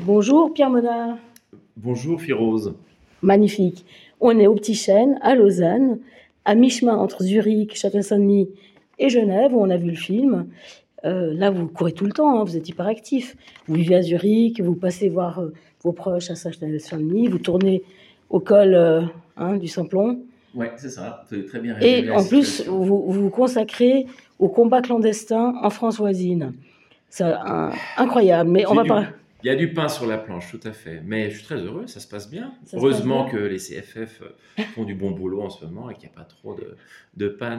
Bonjour Pierre Monard. Bonjour Firose. Magnifique. On est au Petit Chêne, à Lausanne, à mi-chemin entre Zurich, Châtel-Saint-Denis et Genève, où on a vu le film. Là, vous courez tout le temps, hein, vous êtes hyper actif. Vous vivez à Zurich, vous passez voir vos proches à Châtel-Saint-Denis, vous tournez au col du Simplon. Oui, c'est ça, vous avez très bien résumé Et la en plus, situation. vous vous consacrez au combat clandestin en France voisine. C'est incroyable, mais on va pas... Il y a du pain sur la planche, tout à fait. Mais je suis très heureux, ça se passe bien. Ça se Heureusement passe bien. que les CFF font du bon boulot en ce moment et qu'il n'y a pas trop de panne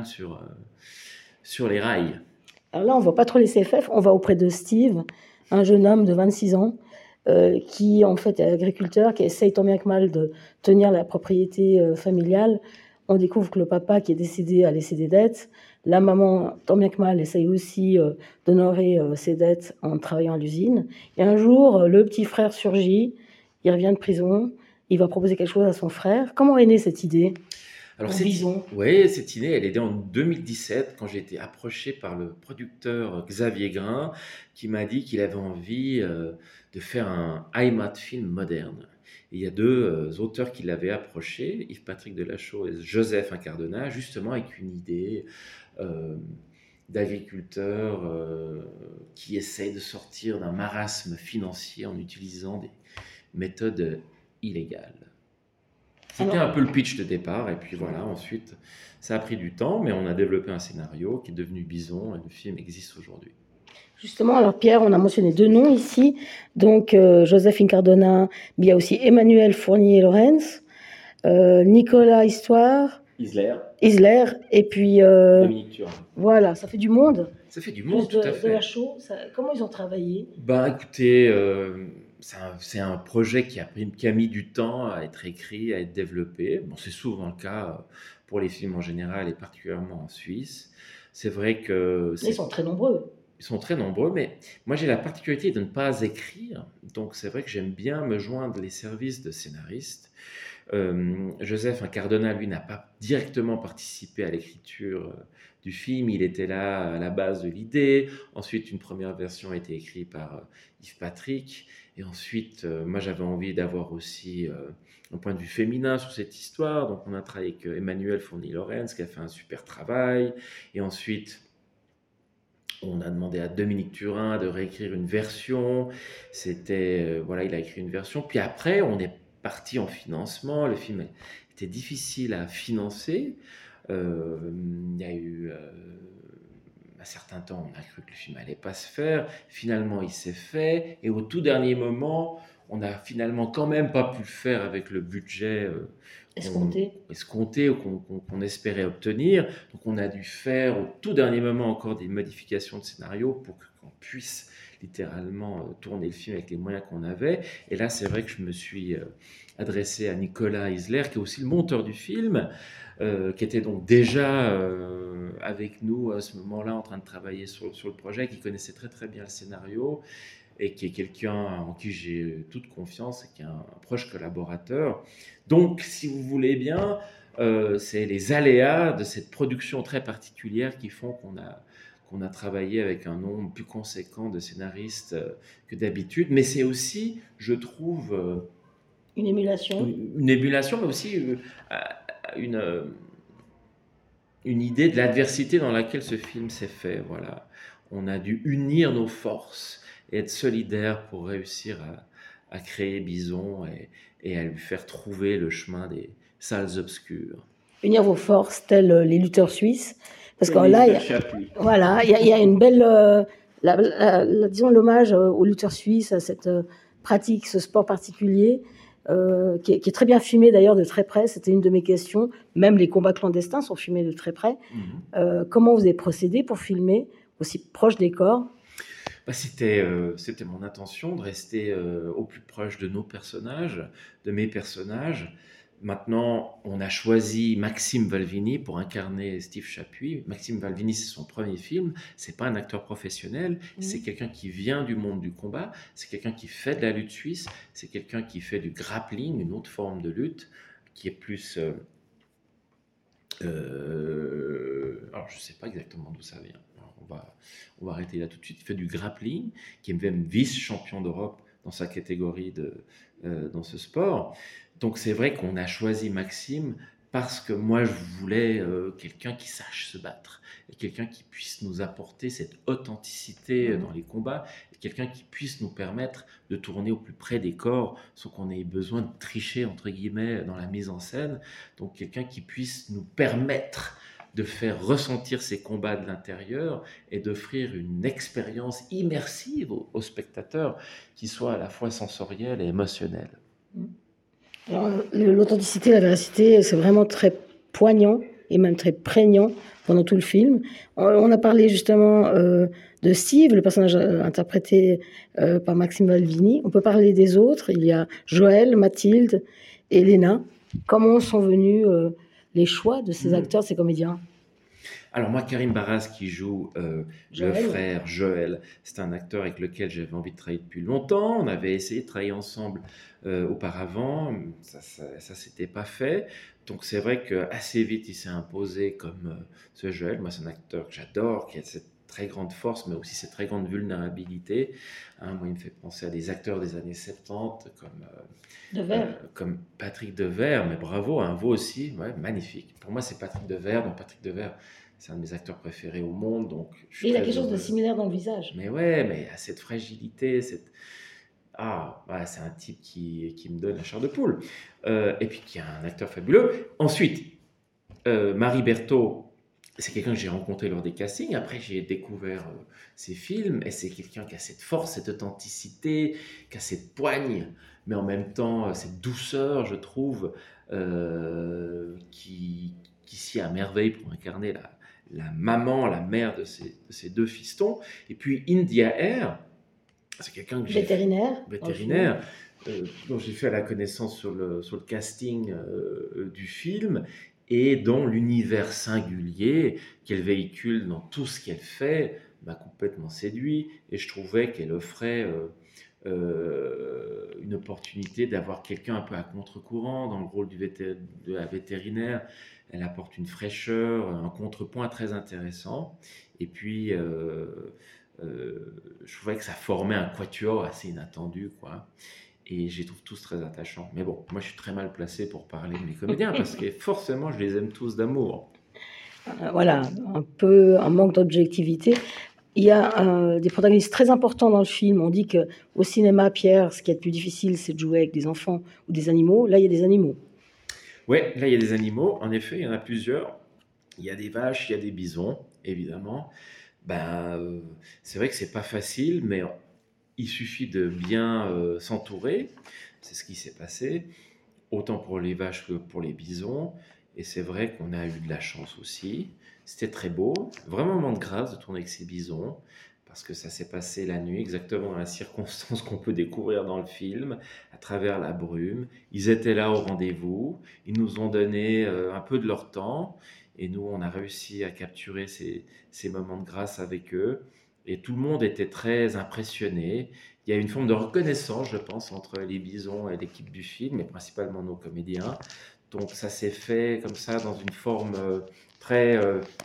sur les rails. Alors là, on ne voit pas trop les CFF, on va auprès de Steve, un jeune homme de 26 ans, qui en fait est agriculteur, qui essaye tant bien que mal de tenir la propriété familiale. On découvre que le papa qui est décédé a laissé des dettes. La maman, tant bien que mal, essaye aussi d'honorer ses dettes en travaillant à l'usine. Et un jour, le petit frère surgit, il revient de prison, il va proposer quelque chose à son frère. Comment est née cette idée ? Alors, Bison. cette idée, elle est née en 2017 quand j'ai été approché par le producteur Xavier Grain qui m'a dit qu'il avait envie de faire un heimat film moderne. Et il y a deux auteurs qui l'avaient approché, Yves-Patrick Delachaux et Joseph Incardona, justement avec une idée d'agriculteurs qui essayent de sortir d'un marasme financier en utilisant des méthodes illégales. C'était un peu le pitch de départ, et puis voilà, ensuite, ça a pris du temps, mais on a développé un scénario qui est devenu Bison, et le film existe aujourd'hui. Justement, alors Pierre, on a mentionné deux noms ici, donc Joseph Incardona, mais il y a aussi Emmanuel Fournier-Lorenz, Nicolas Isler, et puis... Dominique Turin. Voilà, ça fait du monde. Ça fait du monde, tout à fait. De la show, comment ils ont travaillé ? Écoutez, c'est un projet qui a mis du temps à être écrit, à être développé. Bon, c'est souvent le cas pour les films en général et particulièrement en Suisse. C'est vrai que... Ils sont très nombreux. Ils sont très nombreux, mais moi j'ai la particularité de ne pas écrire. Donc c'est vrai que j'aime bien me joindre les services de scénaristes. Joseph Incardona, lui, n'a pas directement participé à l'écriture du film. Il était là à la base de l'idée. Ensuite, une première version a été écrite par Yves-Patrick. Et ensuite, moi, j'avais envie d'avoir aussi un point de vue féminin sur cette histoire. Donc, on a travaillé avec Emmanuel Fournier-Lorenz, qui a fait un super travail. Et ensuite, on a demandé à Dominique Turin de réécrire une version. Voilà, il a écrit une version. Puis après, on est parti en financement. Le film était difficile à financer. Il y a eu un certain temps, on a cru que le film allait pas se faire. Finalement, il s'est fait. Et au tout dernier moment, on a finalement quand même pas pu le faire avec le budget escompté ou qu'on espérait obtenir. Donc, on a dû faire au tout dernier moment encore des modifications de scénario pour qu'on puisse littéralement tourner le film avec les moyens qu'on avait. Et là, c'est vrai que je me suis adressé à Nicolas Isler, qui est aussi le monteur du film, qui était donc déjà avec nous à ce moment-là en train de travailler sur le projet, qui connaissait très très bien le scénario et qui est quelqu'un en qui j'ai toute confiance et qui est un proche collaborateur. Donc, si vous voulez bien, c'est les aléas de cette production très particulière qui font qu'on a travaillé avec un nombre plus conséquent de scénaristes que d'habitude. Mais c'est aussi, je trouve... une émulation. Une émulation, mais aussi une idée de l'adversité dans laquelle ce film s'est fait. Voilà. On a dû unir nos forces et être solidaires pour réussir à créer Bison et à lui faire trouver le chemin des salles obscures. Unir vos forces, tels les lutteurs suisses. Parce que là, il y a une belle... disons l'hommage aux lutteurs suisses, à cette pratique, ce sport particulier, qui est très bien filmé d'ailleurs de très près. C'était une de mes questions. Même les combats clandestins sont filmés de très près. Comment vous avez procédé pour filmer aussi proche des corps ? C'était mon intention de rester au plus proche de nos personnages, de mes personnages. Maintenant, on a choisi Maxime Valvini pour incarner Steve Chapuis. Maxime Valvini, c'est son premier film. C'est pas un acteur professionnel. C'est quelqu'un qui vient du monde du combat. C'est quelqu'un qui fait de la lutte suisse. C'est quelqu'un qui fait du grappling, une autre forme de lutte, qui est plus... alors, je sais pas exactement d'où ça vient. On va arrêter là tout de suite. Il fait du grappling, qui est même vice-champion d'Europe dans sa catégorie dans ce sport. Donc c'est vrai qu'on a choisi Maxime parce que moi je voulais quelqu'un qui sache se battre, et quelqu'un qui puisse nous apporter cette authenticité dans les combats, et quelqu'un qui puisse nous permettre de tourner au plus près des corps sans qu'on ait besoin de tricher entre guillemets dans la mise en scène. Donc quelqu'un qui puisse nous permettre de faire ressentir ces combats de l'intérieur et d'offrir une expérience immersive aux spectateurs qui soit à la fois sensorielle et émotionnelle. Alors, l'authenticité, la véracité, c'est vraiment très poignant et même très prégnant pendant tout le film. On a parlé justement de Steve, le personnage interprété par Maxime Valvini. On peut parler des autres. Il y a Joël, Mathilde et Léna. Comment sont venus les choix de ces acteurs, ces comédiens? Alors moi, Karim Barras qui joue le frère Joël, c'est un acteur avec lequel j'avais envie de travailler depuis longtemps. On avait essayé de travailler ensemble auparavant, ça s'était pas fait. Donc c'est vrai qu'assez vite il s'est imposé comme ce Joël. Moi c'est un acteur que j'adore, qui a cette très grande force, mais aussi cette très grande vulnérabilité. Moi il me fait penser à des acteurs des années 70 comme Patrick Devers, mais bravo, vous aussi, ouais, magnifique. Pour moi c'est Patrick Devers, donc Patrick Devers c'est un de mes acteurs préférés au monde. Donc et il a quelque chose de similaire dans le visage. Mais ouais, mais à cette fragilité, c'est un type qui me donne la chair de poule. Et puis qui est un acteur fabuleux. Ensuite, Marie Berthaud, c'est quelqu'un que j'ai rencontré lors des castings. Après, j'ai découvert ses films. Et c'est quelqu'un qui a cette force, cette authenticité, qui a cette poigne, mais en même temps, cette douceur, je trouve, qui s'y a à merveille pour incarner la maman, la mère de ces deux fistons. Et puis India Air, c'est quelqu'un que vétérinaire dont j'ai fait la connaissance sur le casting du film, et dont l'univers singulier qu'elle véhicule dans tout ce qu'elle fait m'a complètement séduit, et je trouvais qu'elle offrait une opportunité d'avoir quelqu'un un peu à contre-courant dans le rôle de la vétérinaire. Elle apporte une fraîcheur, un contrepoint très intéressant. Et puis, je trouvais que ça formait un quatuor assez inattendu, quoi. Et je les trouve tous très attachants. Mais bon, moi je suis très mal placé pour parler de mes comédiens, parce que forcément je les aime tous d'amour. Voilà, un peu un manque d'objectivité. Il y a des protagonistes très importants dans le film. On dit qu'au cinéma, Pierre, ce qui est le plus difficile, c'est de jouer avec des enfants ou des animaux. Là, il y a des animaux. Oui, là, il y a des animaux. En effet, il y en a plusieurs. Il y a des vaches, il y a des bisons, évidemment. C'est vrai que c'est pas facile, mais il suffit de bien s'entourer. C'est ce qui s'est passé, autant pour les vaches que pour les bisons. Et c'est vrai qu'on a eu de la chance aussi. C'était très beau, vraiment un moment de grâce de tourner avec ces bisons, parce que ça s'est passé la nuit, exactement dans la circonstance qu'on peut découvrir dans le film, à travers la brume. Ils étaient là au rendez-vous, ils nous ont donné un peu de leur temps, et nous, on a réussi à capturer ces moments de grâce avec eux. Et tout le monde était très impressionné. Il y a une forme de reconnaissance, je pense, entre les bisons et l'équipe du film, et principalement nos comédiens. Donc ça s'est fait comme ça, dans une forme très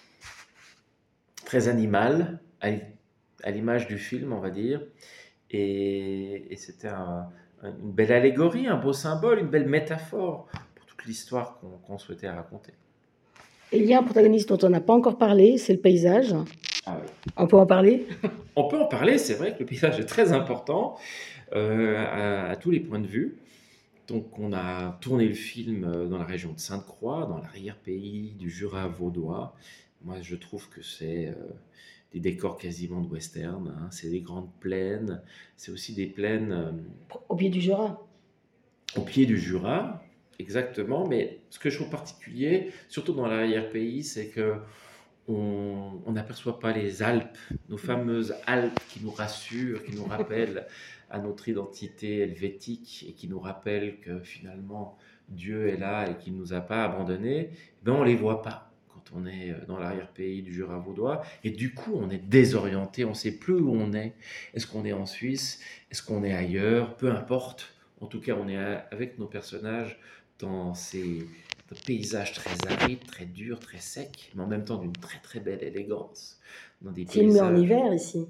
animale, à l'image du film, on va dire. Et c'était une belle allégorie, un beau symbole, une belle métaphore pour toute l'histoire qu'on souhaitait raconter. Et il y a un protagoniste dont on n'a pas encore parlé, c'est le paysage. Ah oui. On peut en parler? On peut en parler, c'est vrai que le paysage est très important à tous les points de vue. Donc on a tourné le film dans la région de Sainte-Croix, dans l'arrière-pays du Jura vaudois. Moi je trouve que c'est des décors quasiment de western, c'est des grandes plaines, c'est aussi des plaines... Au pied du Jura. Au pied du Jura, exactement, mais ce que je trouve particulier, surtout dans l'arrière-pays, c'est que on n'aperçoit pas les Alpes, nos fameuses Alpes qui nous rassurent, qui nous rappellent à notre identité helvétique, et qui nous rappellent que finalement Dieu est là et qu'il ne nous a pas abandonnés. On ne les voit pas quand on est dans l'arrière-pays du Jura vaudois, et du coup on est désorienté, on ne sait plus où on est. Est-ce qu'on est en Suisse? Est-ce qu'on est ailleurs? Peu importe. En tout cas, on est avec nos personnages dans ces paysages très arides, très durs, très secs, mais en même temps d'une très très belle élégance. Filmé en hiver ici.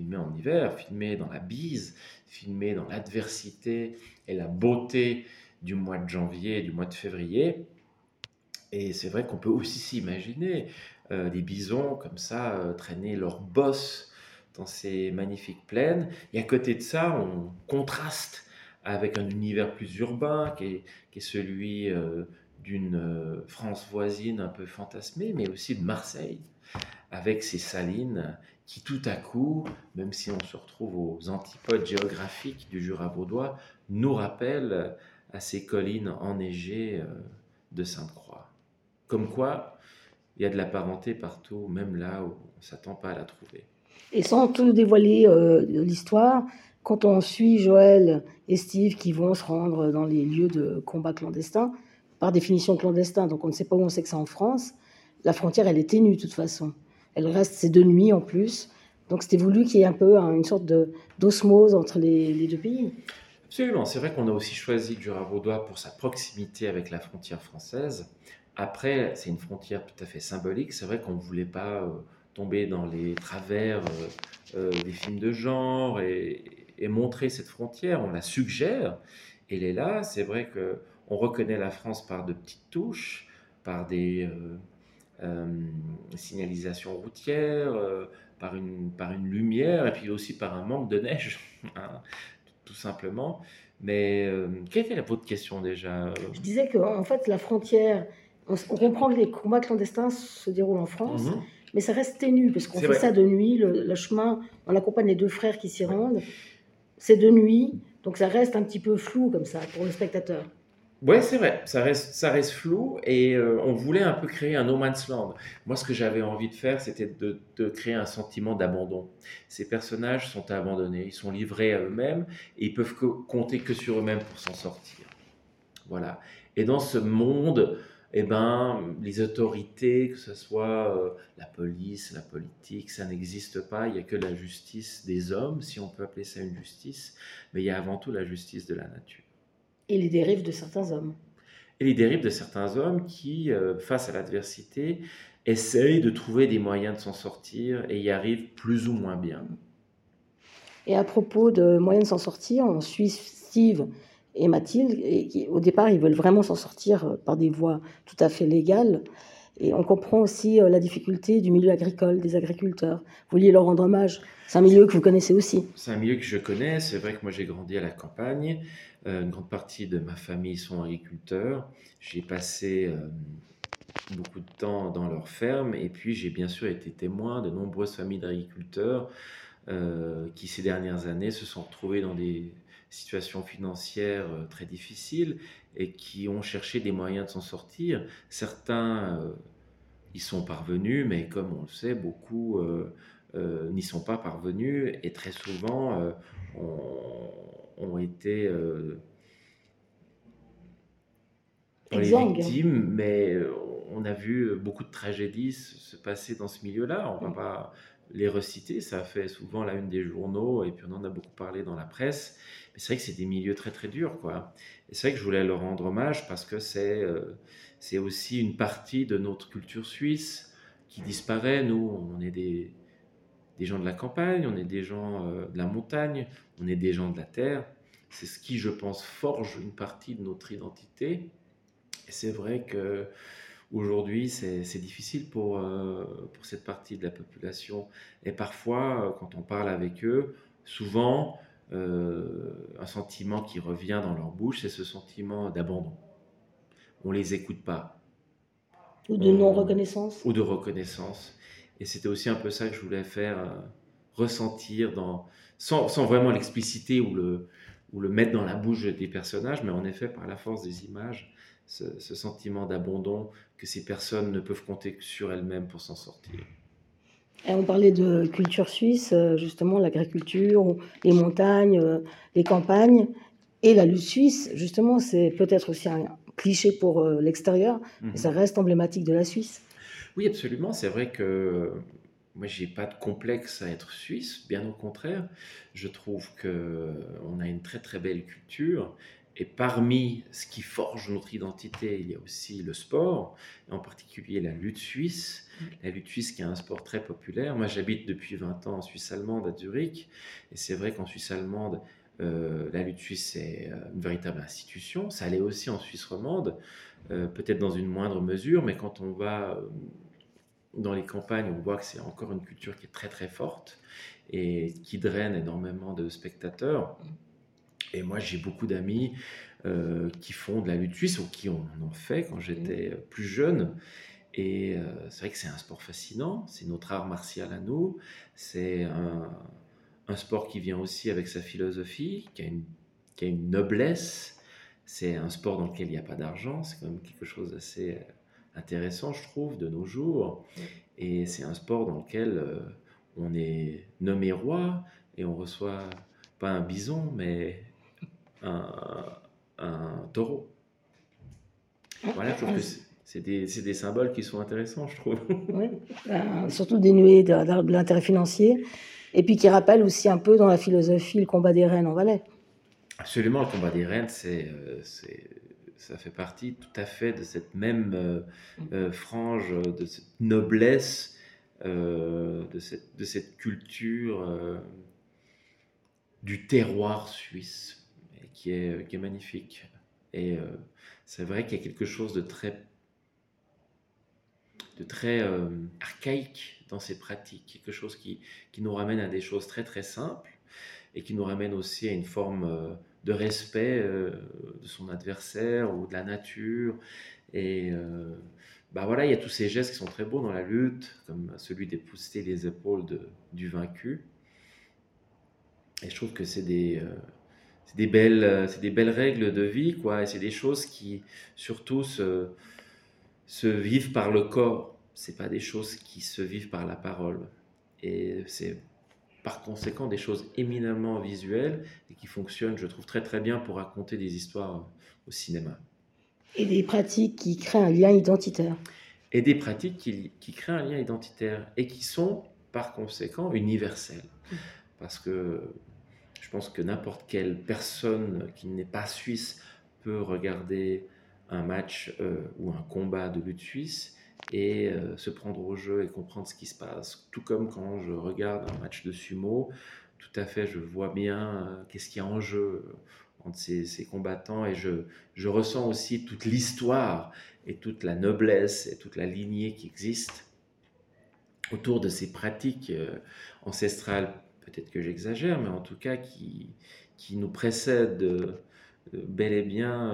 filmé en hiver, filmé dans la bise, filmé dans l'adversité et la beauté du mois de janvier et du mois de février. Et c'est vrai qu'on peut aussi s'imaginer des bisons comme ça traîner leurs bosses dans ces magnifiques plaines. Et à côté de ça, on contraste avec un univers plus urbain qui est celui d'une France voisine un peu fantasmée, mais aussi de Marseille, avec ses salines qui tout à coup, même si on se retrouve aux antipodes géographiques du Jura vaudois, nous rappellent à ces collines enneigées de Sainte-Croix. Comme quoi, il y a de la parenté partout, même là où on ne s'attend pas à la trouver. Et sans tout dévoiler de l'histoire, quand on suit Joël et Steve qui vont se rendre dans les lieux de combat clandestins, par définition clandestin, donc on ne sait pas où on sait que c'est en France, la frontière, elle est ténue de toute façon. Elle reste, c'est de nuit en plus. Donc c'était voulu qu'il y ait un peu une sorte d'osmose entre les deux pays. Absolument, c'est vrai qu'on a aussi choisi le Jura vaudois pour sa proximité avec la frontière française. Après, c'est une frontière tout à fait symbolique. C'est vrai qu'on ne voulait pas tomber dans les travers des films de genre et montrer cette frontière. On la suggère, elle est là. C'est vrai qu'on reconnaît la France par de petites touches, par des signalisations routières, par une lumière et puis aussi par un manque de neige, hein, tout simplement. Mais quelle était votre question déjà? Je disais qu'en fait, la frontière, on comprend que les combats clandestins se déroulent en France, mais ça reste ténu, parce qu'on C'est fait vrai. ça de nuit, le chemin, on accompagne les deux frères qui s'y Ouais. rendent, c'est de nuit, donc ça reste un petit peu flou comme ça pour le spectateur. Ouais, c'est vrai, ça reste flou et on voulait un peu créer un no man's land. Moi, ce que j'avais envie de faire, c'était de créer un sentiment d'abandon. Ces personnages sont abandonnés, ils sont livrés à eux-mêmes et ils peuvent compter que sur eux-mêmes pour s'en sortir. Voilà. Et dans ce monde, eh ben, les autorités, que ce soit la police, la politique, ça n'existe pas. Il n'y a que la justice des hommes, si on peut appeler ça une justice, mais il y a avant tout la justice de la nature. Et les dérives de certains hommes. Et les dérives de certains hommes qui, face à l'adversité, essayent de trouver des moyens de s'en sortir et y arrivent plus ou moins bien. Et à propos de moyens de s'en sortir, on suit Steve et Mathilde, et au départ, ils veulent vraiment s'en sortir par des voies tout à fait légales. Et on comprend aussi la difficulté du milieu agricole, des agriculteurs. Vous vouliez leur rendre hommage. C'est un milieu que vous connaissez aussi. C'est un milieu que je connais. C'est vrai que moi, j'ai grandi à la campagne. Une grande partie de ma famille sont agriculteurs. J'ai passé beaucoup de temps dans leur ferme. Et puis, j'ai bien sûr été témoin de nombreuses familles d'agriculteurs qui, ces dernières années, se sont retrouvés dans des situations financières très difficiles et qui ont cherché des moyens de s'en sortir. Certains y sont parvenus, mais comme on le sait, beaucoup n'y sont pas parvenus et très souvent ont été les Exsangue. victimes, mais on a vu beaucoup de tragédies se passer dans ce milieu-là. On ne va pas les reciter, ça a fait souvent la une des journaux et puis on en a beaucoup parlé dans la presse. Mais c'est vrai que c'est des milieux très très durs, quoi. Et c'est vrai que je voulais leur rendre hommage parce que c'est aussi une partie de notre culture suisse qui disparaît. Nous, on est des gens de la campagne, on est des gens de la montagne, on est des gens de la terre. C'est ce qui, je pense, forge une partie de notre identité. Et c'est vrai que aujourd'hui, c'est difficile pour cette partie de la population. Et parfois, quand on parle avec eux, souvent, un sentiment qui revient dans leur bouche, c'est ce sentiment d'abandon. On ne les écoute pas. Ou de non-reconnaissance. Ou de reconnaissance. Et c'était aussi un peu ça que je voulais faire ressentir, sans vraiment l'expliciter ou le mettre dans la bouche des personnages, mais en effet, par la force des images, ce sentiment d'abandon que ces personnes ne peuvent compter que sur elles-mêmes pour s'en sortir. Et on parlait de culture suisse, justement, l'agriculture, les montagnes, les campagnes. Et la lutte suisse, justement, c'est peut-être aussi un cliché pour l'extérieur, mais ça reste emblématique de la Suisse. Oui, absolument. C'est vrai que moi, j'ai pas de complexe à être suisse, bien au contraire. Je trouve qu'on a une très très belle culture Et parmi ce qui forge notre identité, il y a aussi le sport, et en particulier la lutte suisse. La lutte suisse qui est un sport très populaire. Moi, j'habite depuis 20 ans en Suisse allemande, à Zurich, et c'est vrai qu'en Suisse allemande, la lutte suisse est une véritable institution. Ça l'est aussi en Suisse romande, peut-être dans une moindre mesure, mais quand on va dans les campagnes, on voit que c'est encore une culture qui est très très forte et qui draine énormément de spectateurs. Et moi, j'ai beaucoup d'amis qui font de la lutte suisse ou qui en ont fait quand j'étais plus jeune. Et c'est vrai que c'est un sport fascinant, c'est notre art martial à nous, c'est un sport qui vient aussi avec sa philosophie, qui a une noblesse, c'est un sport dans lequel il n'y a pas d'argent, c'est quand même quelque chose d'assez intéressant, je trouve, de nos jours. Et c'est un sport dans lequel on est nommé roi et on reçoit pas un bison, mais un, un taureau. Voilà, je trouve que c'est des symboles qui sont intéressants, je trouve. Oui, surtout dénués de l'intérêt financier, et puis qui rappellent aussi un peu dans la philosophie le combat des reines en Valais. Absolument, le combat des reines, ça fait partie tout à fait de cette même frange, de cette noblesse, de cette culture du terroir suisse, et qui est magnifique. Et c'est vrai qu'il y a quelque chose de très archaïque dans ces pratiques, quelque chose qui nous ramène à des choses très très simples et qui nous ramène aussi à une forme de respect de son adversaire ou de la nature. Et bah voilà, il y a tous ces gestes qui sont très beaux dans la lutte, comme celui d'épousseter les épaules du vaincu. Et je trouve que c'est des belles règles de vie, quoi. Et c'est des choses qui, surtout, se vivent par le corps. C'est pas des choses qui se vivent par la parole. Et c'est par conséquent des choses éminemment visuelles et qui fonctionnent, je trouve, très très bien pour raconter des histoires au cinéma. Et des pratiques qui créent un lien identitaire. Et des pratiques qui créent un lien identitaire et qui sont par conséquent universelles. Parce que je pense que n'importe quelle personne qui n'est pas suisse peut regarder un match ou un combat de lutte suisse et se prendre au jeu et comprendre ce qui se passe. Tout comme quand je regarde un match de sumo, tout à fait, je vois bien qu'est-ce qu'il y a en jeu entre ces combattants et je ressens aussi toute l'histoire et toute la noblesse et toute la lignée qui existe autour de ces pratiques ancestrales. Peut-être que j'exagère, mais en tout cas qui nous précèdent bel et bien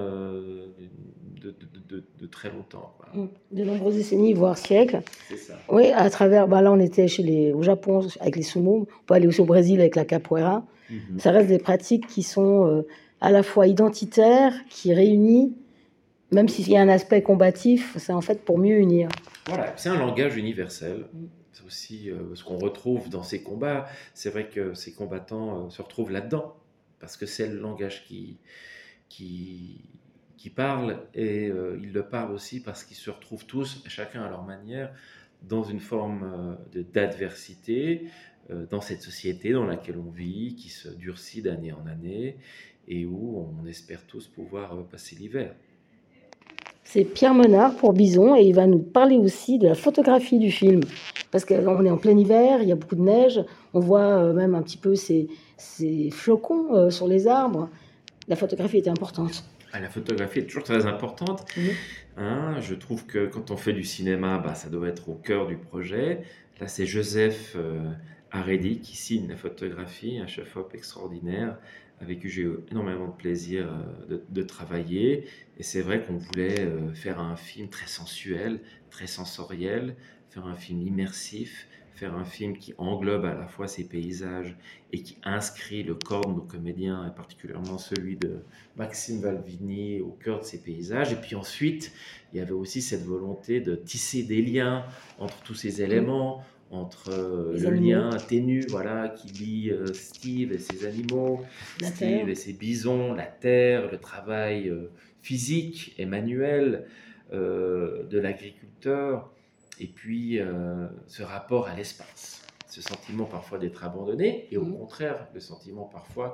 de très longtemps, quoi. De nombreuses décennies, voire siècles. C'est ça. Oui, à travers, là on était au Japon avec les sumo, on peut aller aussi au Brésil avec la capoeira. Ça reste des pratiques qui sont à la fois identitaires, qui réunissent, même s'il y a un aspect combatif, c'est en fait pour mieux unir. Voilà, c'est un langage universel. C'est aussi ce qu'on retrouve dans ces combats. C'est vrai que ces combattants se retrouvent là-dedans, parce que c'est le langage qui parle, et ils le parlent aussi parce qu'ils se retrouvent tous, chacun à leur manière, dans une forme d'adversité, dans cette société dans laquelle on vit, qui se durcit d'année en année, et où on espère tous pouvoir passer l'hiver. C'est Pierre Menard pour Bison, et il va nous parler aussi de la photographie du film. Parce qu'on est en plein hiver, il y a beaucoup de neige, on voit même un petit peu ces flocons sur les arbres. La photographie était importante. La photographie est toujours très importante. Je trouve que quand on fait du cinéma, ça doit être au cœur du projet. Là, c'est Joseph Haredi qui signe la photographie, un chef-op extraordinaire avec qui j'ai eu énormément de plaisir de travailler. Et c'est vrai qu'on voulait faire un film très sensuel, très sensoriel, faire un film immersif, faire un film qui englobe à la fois ces paysages et qui inscrit le corps de nos comédiens, et particulièrement celui de Maxime Valvini, au cœur de ces paysages. Et puis ensuite, il y avait aussi cette volonté de tisser des liens entre tous ces éléments, entre le lien ténu, qui lie Steve et ses animaux, Steve et ses bisons, la terre, le travail physique et manuel de l'agriculteur, et puis ce rapport à l'espace, ce sentiment parfois d'être abandonné, et au contraire, le sentiment parfois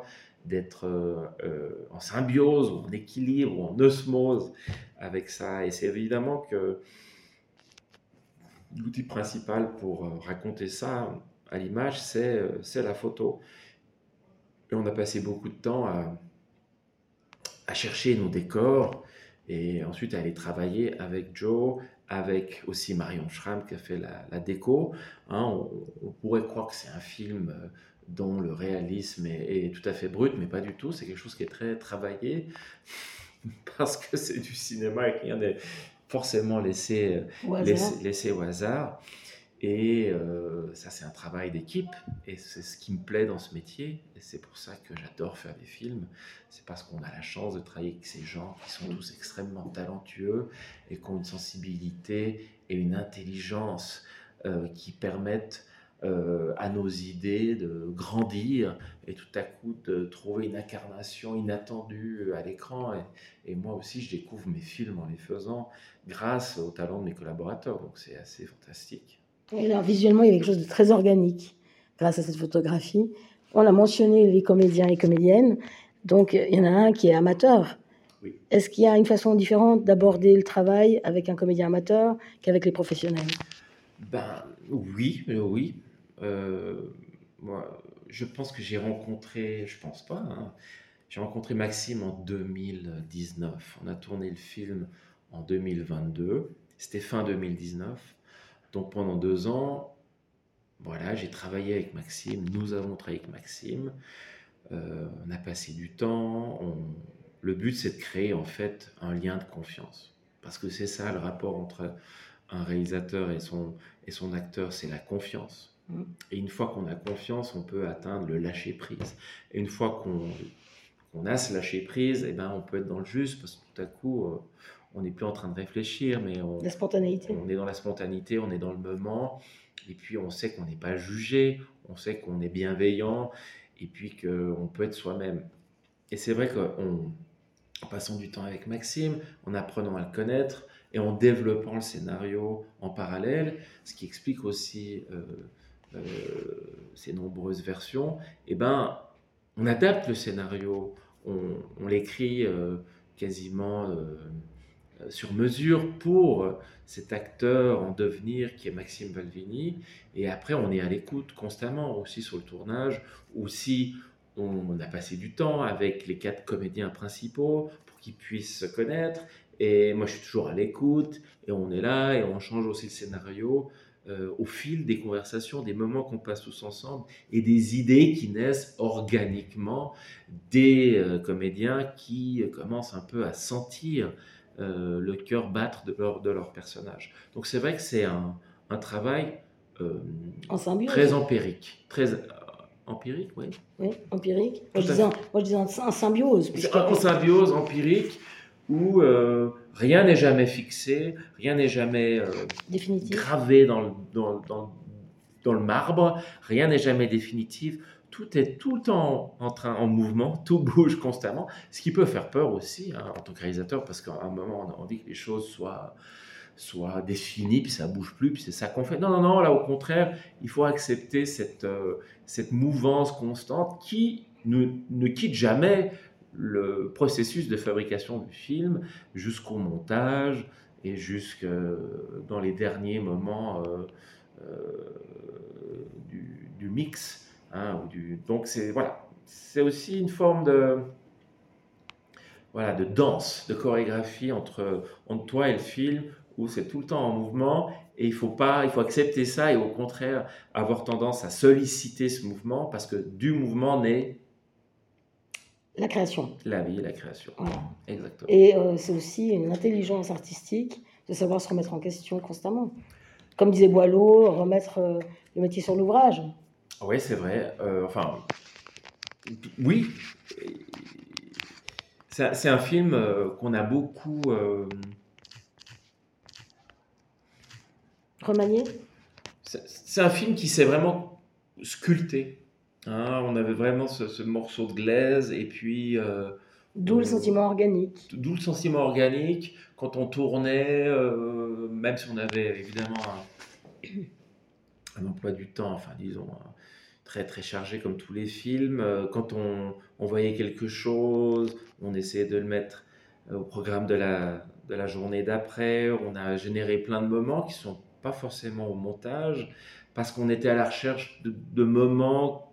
d'être en symbiose, ou en équilibre, ou en osmose avec ça. Et c'est évidemment que l'outil principal pour raconter ça à l'image, c'est la photo. Et on a passé beaucoup de temps à chercher nos décors et ensuite à aller travailler avec Joe, avec aussi Marion Schramm qui a fait la déco. Hein, on pourrait croire que c'est un film dont le réalisme est tout à fait brut, mais pas du tout. C'est quelque chose qui est très travaillé parce que c'est du cinéma et que rien n'est forcément laissé au hasard. Et ça, c'est un travail d'équipe, et c'est ce qui me plaît dans ce métier, et c'est pour ça que j'adore faire des films. C'est parce qu'on a la chance de travailler avec ces gens qui sont tous extrêmement talentueux et qui ont une sensibilité et une intelligence qui permettent à nos idées de grandir et tout à coup de trouver une incarnation inattendue à l'écran. Et moi aussi, je découvre mes films en les faisant grâce au talent de mes collaborateurs, donc c'est assez fantastique. Et alors, visuellement, il y a quelque chose de très organique grâce à cette photographie. On a mentionné les comédiens et comédiennes, donc il y en a un qui est amateur. Oui. Est-ce qu'il y a une façon différente d'aborder le travail avec un comédien amateur qu'avec les professionnels? Ben oui. Moi, je pense que j'ai rencontré, je pense pas, hein, j'ai rencontré Maxime en 2019. On a tourné le film en 2022. C'était fin 2019. Donc pendant 2 ans, voilà, j'ai travaillé avec Maxime. Nous avons travaillé avec Maxime. On a passé du temps. Le but, c'est de créer en fait un lien de confiance. Parce que c'est ça le rapport entre un réalisateur et son acteur, c'est la confiance. Et une fois qu'on a confiance, on peut atteindre le lâcher-prise. Et une fois qu'on a ce lâcher-prise, eh ben, on peut être dans le juste, parce que tout à coup, on n'est plus en train de réfléchir, mais La spontanéité. on est dans la spontanéité, on est dans le moment, et puis on sait qu'on n'est pas jugé, on sait qu'on est bienveillant, et puis qu'on peut être soi-même. Et c'est vrai qu'en passant du temps avec Maxime, en apprenant à le connaître, et en développant le scénario en parallèle, ce qui explique aussi ces nombreuses versions, eh ben, on adapte le scénario, on l'écrit quasiment sur mesure pour cet acteur en devenir qui est Maxime Valvini, et après on est à l'écoute constamment aussi sur le tournage, ou si on a passé du temps avec les 4 comédiens principaux pour qu'ils puissent se connaître, et moi je suis toujours à l'écoute, et on est là, et on change aussi le scénario au fil des conversations, des moments qu'on passe tous ensemble, et des idées qui naissent organiquement des comédiens qui commencent un peu à sentir le cœur battre de leur personnage. Donc c'est vrai que c'est un travail En symbiose. très empirique, très empirique, oui. Oui, empirique. Moi je disais en symbiose. C'est en symbiose empirique où rien n'est jamais fixé, rien n'est jamais gravé dans le marbre, rien n'est jamais définitif. Tout est tout le temps en mouvement, tout bouge constamment, ce qui peut faire peur aussi hein, en tant que réalisateur, parce qu'à un moment, on a envie que les choses soient définies, puis ça bouge plus, puis c'est ça qu'on fait. Non, là, au contraire, il faut accepter cette mouvance constante qui ne quitte jamais le processus de fabrication du film jusqu'au montage et jusque dans les derniers moments du mix. Hein, donc c'est aussi une forme de danse, de chorégraphie entre toi et le film, où c'est tout le temps en mouvement, et il faut accepter ça, et au contraire avoir tendance à solliciter ce mouvement, parce que du mouvement naît la création. La vie, la création. Voilà. Exactement. Et c'est aussi une intelligence artistique de savoir se remettre en question constamment. Comme disait Boileau, remettre le métier sur l'ouvrage. Oui, c'est vrai. Oui. C'est un film qu'on a beaucoup... remanié. C'est un film qui s'est vraiment sculpté. Hein, on avait vraiment ce morceau de glaise, et puis... D'où le sentiment organique. D'où le sentiment organique. Quand on tournait, même si on avait évidemment un emploi du temps, enfin disons, très très chargé comme tous les films. Quand on voyait quelque chose, on essayait de le mettre au programme de la journée d'après. On a généré plein de moments qui sont pas forcément au montage, parce qu'on était à la recherche de moments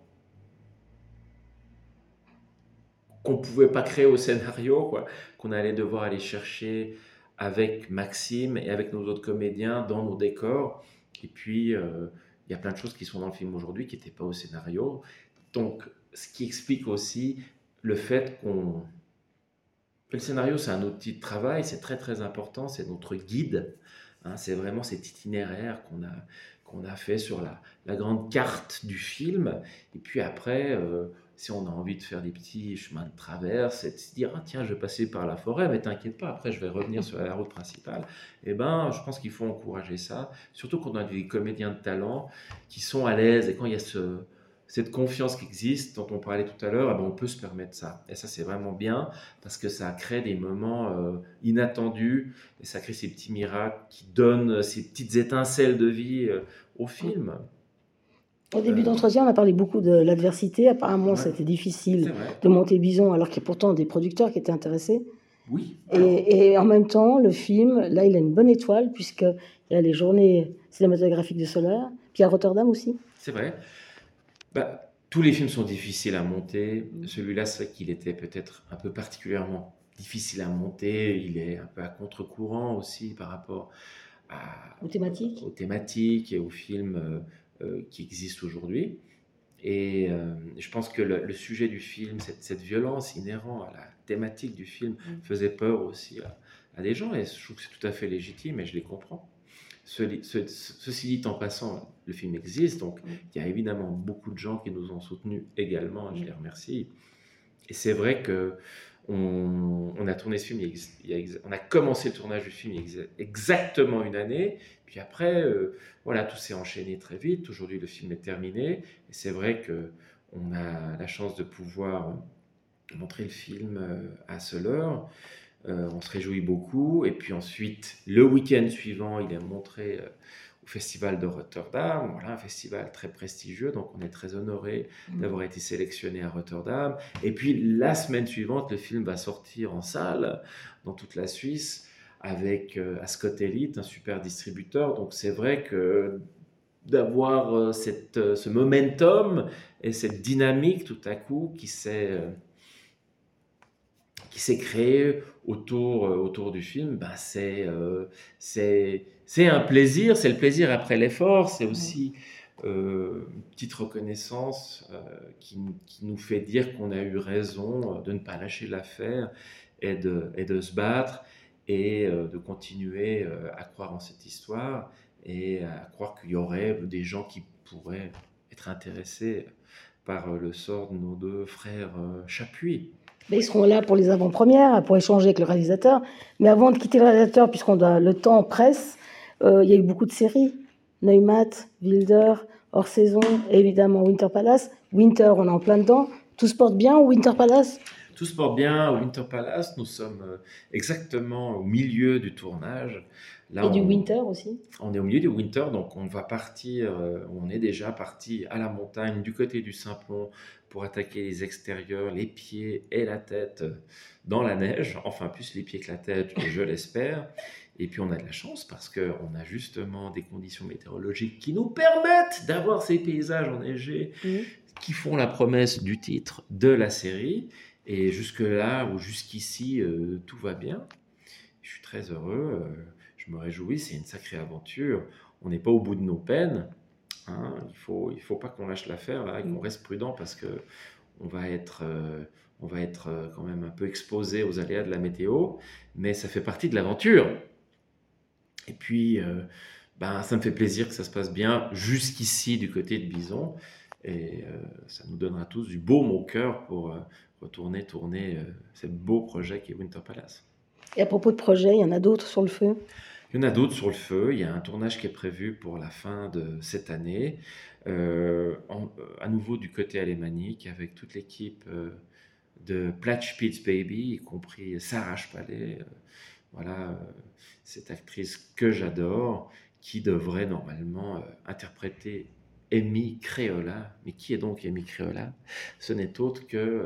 qu'on pouvait pas créer au scénario, quoi, qu'on allait devoir aller chercher avec Maxime et avec nos autres comédiens dans nos décors. Et puis, il y a plein de choses qui sont dans le film aujourd'hui qui n'étaient pas au scénario. Donc, ce qui explique aussi le fait que le scénario, c'est un outil de travail, c'est très très important, c'est notre guide. Hein, c'est vraiment cet itinéraire qu'on a fait sur la grande carte du film. Et puis après, si on a envie de faire des petits chemins de traverse, c'est de se dire, ah, tiens, je vais passer par la forêt, mais t'inquiète pas, après je vais revenir sur la route principale. Eh ben, je pense qu'il faut encourager ça, surtout quand on a des comédiens de talent qui sont à l'aise, et quand il y a cette confiance qui existe, dont on parlait tout à l'heure, eh ben, on peut se permettre ça. Et ça, c'est vraiment bien, parce que ça crée des moments inattendus, et ça crée ces petits miracles qui donnent ces petites étincelles de vie au film. Au début d'entretien, on a parlé beaucoup de l'adversité. Apparemment, Ouais, c'était c'est difficile vrai. de monter Bison, alors qu'il y a pourtant des producteurs qui étaient intéressés. Oui, alors, Et en même temps, le film, là, il a une bonne étoile, puisqu'il y a les journées cinématographiques de Soleure, puis à Rotterdam aussi. c'est vrai. Bah, tous les films sont difficiles à monter. Celui-là, c'est vrai qu'il était peut-être un peu particulièrement difficile à monter. Il est un peu à contre-courant aussi par rapport Aux thématiques. aux thématiques et aux films qui existent aujourd'hui. Et je pense que le sujet du film, cette violence inhérente à la thématique du film, faisait peur aussi à des gens. Et je trouve que c'est tout à fait légitime et je les comprends. Ceci dit, en passant, le film existe, donc il y a évidemment beaucoup de gens qui nous ont soutenus également, et je les remercie. Et c'est vrai que on a tourné ce film, on a commencé le tournage du film il y a exactement une année, puis après, voilà, tout s'est enchaîné très vite. Aujourd'hui, le film est terminé, et c'est vrai que on a la chance de pouvoir montrer le film à Soleure. On se réjouit beaucoup. Et puis ensuite, le week-end suivant, il est montré au Festival de Rotterdam. Voilà, un festival très prestigieux. Donc on est très honoré d'avoir été sélectionné à Rotterdam. Et puis la semaine suivante, le film va sortir en salle dans toute la Suisse avec Ascot Elite, un super distributeur. Donc c'est vrai que d'avoir ce momentum et cette dynamique tout à coup qui s'est créé autour du film, bah c'est un plaisir, c'est le plaisir après l'effort, c'est aussi une petite reconnaissance qui nous fait dire qu'on a eu raison de ne pas lâcher l'affaire et de se battre et de continuer à croire en cette histoire et à croire qu'il y aurait des gens qui pourraient être intéressés par le sort de nos deux frères Chapuis. Mais ils seront là pour les avant-premières, pour échanger avec le réalisateur. Mais avant de quitter le réalisateur, le temps presse, il y a eu beaucoup de séries. Neumatt, Wilder, Hors Saison, et évidemment Winter Palace. Winter, on est en plein dedans. Tout se porte bien au Winter Palace? Tout se porte bien au Winter Palace. Nous sommes exactement au milieu du tournage. Là, Et du Winter aussi. On est au milieu du Winter, donc on va partir, on est déjà parti à la montagne du côté du Simplon pour attaquer les extérieurs, les pieds et la tête dans la neige, enfin plus les pieds que la tête, je l'espère. Et puis on a de la chance parce qu'on a justement des conditions météorologiques qui nous permettent d'avoir ces paysages enneigés qui font la promesse du titre de la série. Et jusque-là, ou jusqu'ici, tout va bien. Je suis très heureux, je me réjouis, c'est une sacrée aventure. On n'est pas au bout de nos peines. Hein. Il faut pas qu'on lâche l'affaire là, et qu'on reste prudent parce que on va être quand même un peu exposé aux aléas de la météo, mais ça fait partie de l'aventure. Et puis, ça me fait plaisir que ça se passe bien jusqu'ici du côté de Bison, et ça nous donnera tous du baume au cœur pour retourner tourner ce beau projet qui est Winter Palace. Et à propos de projets, il y en a d'autres sur le feu? Il y en a d'autres sur le feu. Il y a un tournage qui est prévu pour la fin de cette année, à nouveau du côté alémanique, avec toute l'équipe de Platch Spitz Baby, y compris Sarah Spallet. Voilà, cette actrice que j'adore, qui devrait normalement interpréter Amy Créola. Mais qui est donc Amy Créola? Ce n'est autre que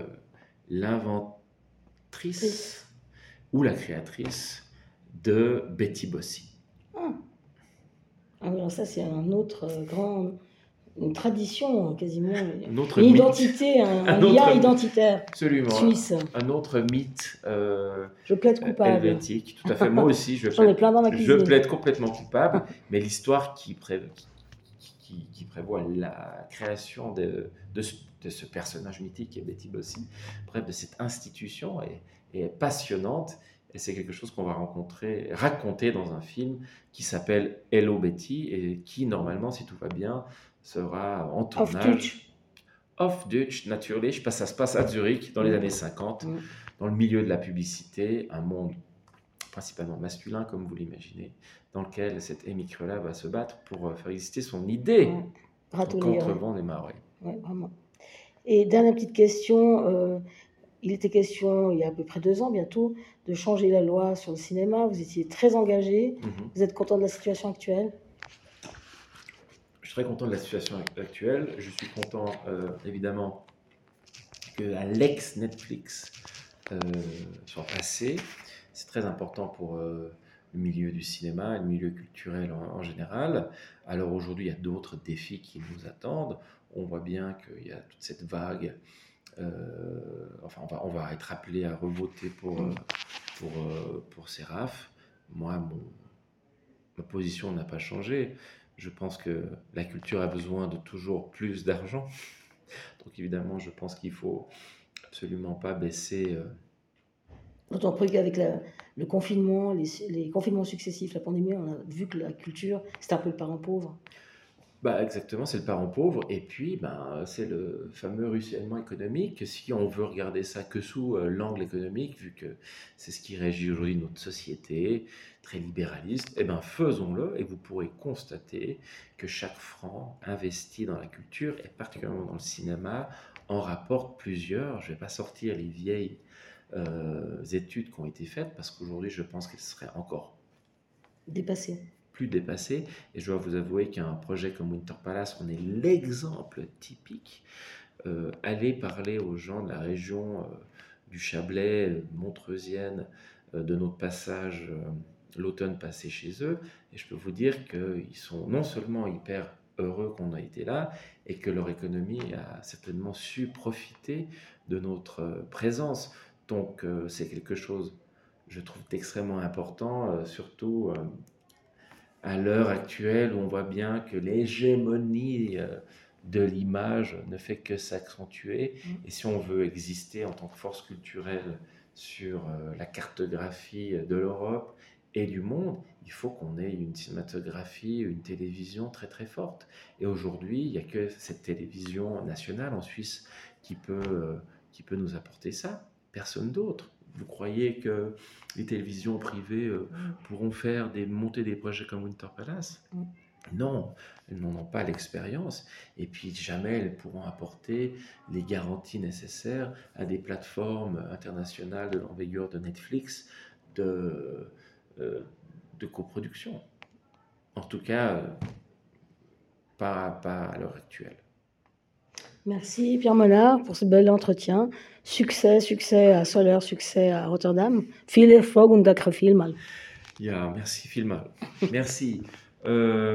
l'inventrice ou la créatrice de Betty Bossi. Ah, ah oui, alors ça c'est un autre une tradition quasiment, Un autre une mythe. identité, un autre lien mythe. identitaire Absolument. suisse. Un autre mythe Je plaide coupable. helvétique. Tout à fait. Moi aussi, J'en ai plein dans ma cuisine. je plaide complètement coupable. Mais l'histoire qui prévoit la création de ce personnage mythique qui est Betty Bossi, bref, de cette institution est passionnante. Et c'est quelque chose qu'on va raconter dans un film qui s'appelle Hello Betty et qui, normalement, si tout va bien, sera en tournage. Auf Deutsch, natürlich, parce que ça se passe à Zurich dans les années 50, dans le milieu de la publicité, un monde principalement masculin, comme vous l'imaginez, dans lequel cette Amy Créola va se battre pour faire exister son idée contre vent des marées. Ouais, vraiment. Et dernière petite question, il était question, il y a à peu près 2 ans bientôt, de changer la loi sur le cinéma. Vous étiez très engagé. Vous êtes content de la situation actuelle? Je suis très content de la situation actuelle. Je suis content, évidemment, que l'ex-Netflix soit passé. C'est très important pour le milieu du cinéma et le milieu culturel en général. Alors aujourd'hui, il y a d'autres défis qui nous attendent. On voit bien qu'il y a toute cette vague. On va être appelé à revoter pour Seraf. Moi, ma position n'a pas changé. Je pense que la culture a besoin de toujours plus d'argent. Donc évidemment, je pense qu'il ne faut absolument pas baisser. D'autant plus qu'avec le confinement, les confinements successifs, la pandémie, on a vu que la culture, c'est un peu le parent pauvre. Exactement, c'est le parent pauvre. Et puis, c'est le fameux ruissellement économique. Si on veut regarder ça que sous l'angle économique, vu que c'est ce qui régit aujourd'hui notre société, très libéraliste, faisons-le et vous pourrez constater que chaque franc investi dans la culture, et particulièrement dans le cinéma, en rapporte plusieurs. Je ne vais pas sortir les vieilles études qui ont été faites, parce qu'aujourd'hui, je pense qu'elles seraient encore plus dépassé. Et je dois vous avouer qu'un projet comme Winter Palace, on est l'exemple typique. Aller parler aux gens de la région du Chablais, montreusienne, de notre passage l'automne passé chez eux. Et je peux vous dire qu'ils sont non seulement hyper heureux qu'on a été là, et que leur économie a certainement su profiter de notre présence. Donc c'est quelque chose, je trouve, d'extrêmement important, surtout à l'heure actuelle où on voit bien que l'hégémonie de l'image ne fait que s'accentuer. Et si on veut exister en tant que force culturelle sur la cartographie de l'Europe et du monde, il faut qu'on ait une cinématographie, une télévision très très forte. Et aujourd'hui, il n'y a que cette télévision nationale en Suisse qui peut nous apporter ça. Personne d'autre. Vous croyez que les télévisions privées pourront monter des projets comme Winter Palace? Non, elles n'en ont pas l'expérience. Et puis jamais elles pourront apporter les garanties nécessaires à des plateformes internationales de l'envergure de Netflix de coproduction. En tout cas, pas à l'heure actuelle. Merci Pierre Monard pour ce bel entretien. Succès à Soler, succès à Rotterdam. Viel Erfolg und danke vielmals. Ja, merci vielmals. Merci.